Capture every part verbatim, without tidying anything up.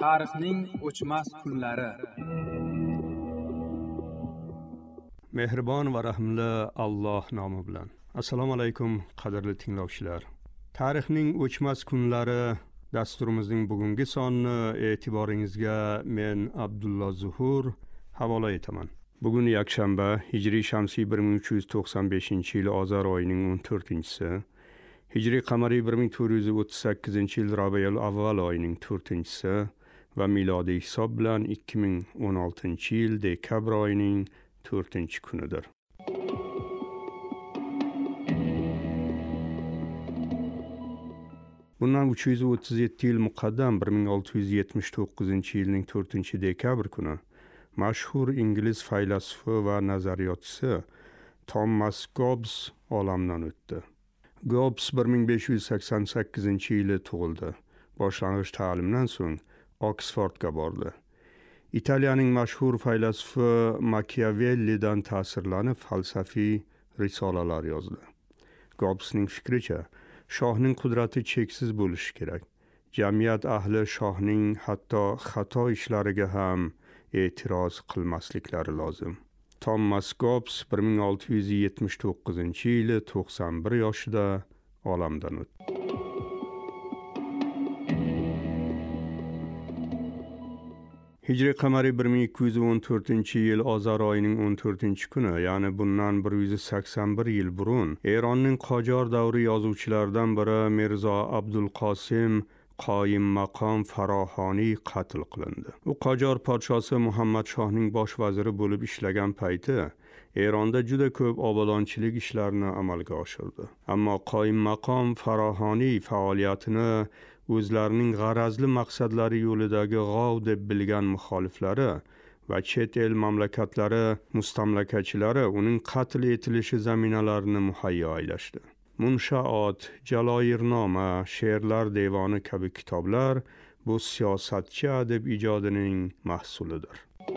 Tarixning o'chmas kunlari. Mehribon va rahimli Alloh nomi bilan. Assalomu alaykum qadrli tinglovchilar. Tarixning o'chmas kunlari dasturimizning bugungi sonini e'tiboringizga men Abdulla Zuhur havola etaman. Bugun yakshanba, Hijriy shamsiy bir ming uch yuz to'qson beshinchi yil Ozar oyining o'n to'rtinchisi, Hijriy qamariy bir ming to'rt yuz o'ttiz sakkizinchi yil Rabiul avval oyining to'rtinchisi va milodiy hisob bilan ikki ming o'n oltinchi yil dekabr oyining to'rtinchi kunidir. Bundan uch yuz o'ttiz yetti yil muqaddam bir ming olti yuz yetmish to'qqizinchi yilning to'rtinchi dekabr kuni mashhur ingliz faylasufi va nazariyotchisi Thomas Hobbes olamdan o'tdi. Hobbes bir ming besh yuz sakson sakkizinchi yili tug'ildi. Boshlang'ich ta'limdan so'ng Oksfordga bordi. Italiyaning mashhur faylasufi Machiavellidan ta'sirlanib falsafiy risolalar yozdi. Hobbesning fikricha, shohning qudrati cheksiz bo'lishi kerak. Jamiyat ahli shohning hatto xato ishlariga ham e'tiroz qilmasliklari lozim. Thomas Hobbes bir ming olti yuz yetmish to'qqizinchi yili to'qson bir yoshida olamdan o'tdi. Hijriy qamariy bir ming ikki yuz o'n to'rtinchi yil Ozar oyining o'n to'rtinchi kuni, ya'ni bundan bir yuz sakson bir yil burun, Eronning Qojor davri yozuvchilaridan biri Mirzo Abdul Qosim Qoyim maqom Farohoniy qatl qilindi. U Qojor podshosi Muhammad Shohning bosh vaziri bo'lib ishlagan payti Eronda juda ko'p obodonchilik ishlarini amalga oshirdi. Ammo Qoyim maqom Farohoniy faoliyatini o'zlarining g'arazli maqsadlari yo'lidagi g'ov deb bilgan muxoliflari va chet el mamlakatlari mustamlakachilari uning qatl etilishi zaminalarini muhayyo aylashdi. Munshaot, Jaloirnoma, She'rlar devoni kabi kitoblar bu siyosatchi adib ijodining mahsulidir.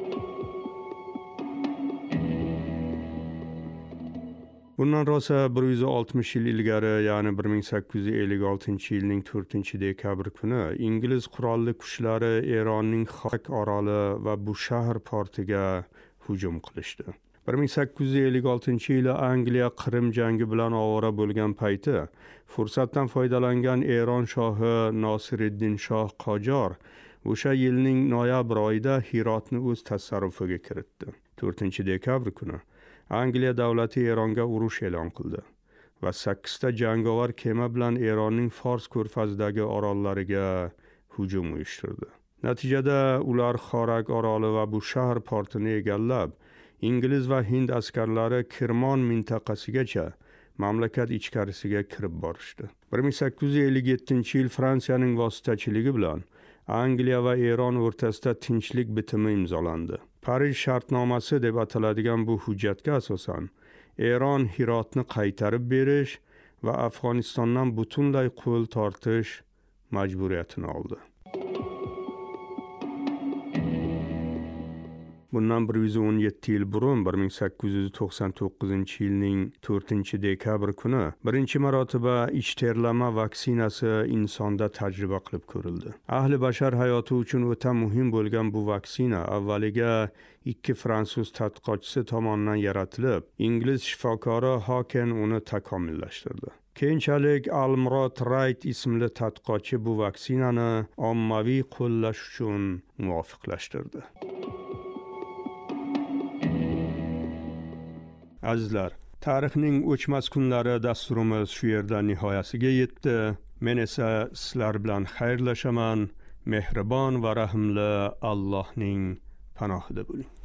Bundan rosa bir yuz oltmish yil ilgari, ya'ni bir ming sakkiz yuz ellik oltinchi yilning to'rtinchi dekabr kuni ingliz qurolli kuchlari Eronning Xak oroli va Bushahr portiga hujum qilishdi. bir ming sakkiz yuz ellik oltinchi yili Angliya Qrim jangi bilan ovora bo'lgan payti fursatdan foydalangan Eron shohi Nosiruddin Shoh Qojor o'sha yilning noyabr oyida Hirotni o'z tasarrufiga kiritdi. to'rtinchi dekabr kuni Angliya davlati Eronga urush e'lon qildi va sakkizta jangovar kema bilan Eronning Fors ko'rfazidagi orollariga hujum uyushtirdi. Natijada ular Xorak oroli va Bushahr portini egallab, Ingliz va Hind askarlari Kirmon mintaqasigacha mamlakat ichkarisiga kirib borishdi. bir ming sakkiz yuz ellik yettinchi yil Fransiyaning vositachiligi bilan Angliya va Eron o'rtasida tinchlik bitimi imzolandi. Parij shartnomasi deb ataladigan bu hujjatga asosan Eron Hirotni qaytarib berish va Afg'onistondan butunlay qo'l tortish majburiyatini oldi. Bundan bir yuz o'n yetti yil burun bir ming sakkiz yuz to'qson to'qqizinchi yilning to'rtinchi dekabr kuni birinchi marotaba ich terlama vaksinasi insonda tajriba qilib ko'rildi. Ahli bashar hayoti uchun o'ta muhim bo'lgan bu vaksina avvaliga ikki fransuz tadqiqotchisi tomonidan yaratilib, ingliz shifokori Hoken uni takomillashtirdi. Keyinchalik Almrod Wright ismli tadqiqotchi bu vaksinani ommaviy qo'llash uchun muvofiqlashtirdi. Azizlar, tarixning o'chmas kunlari dasturimiz shu yerda nihoyasiga yetdi. Men esa sizlar bilan xayrlashaman. Mehribon va rahimli Allohning panohida bo'ling.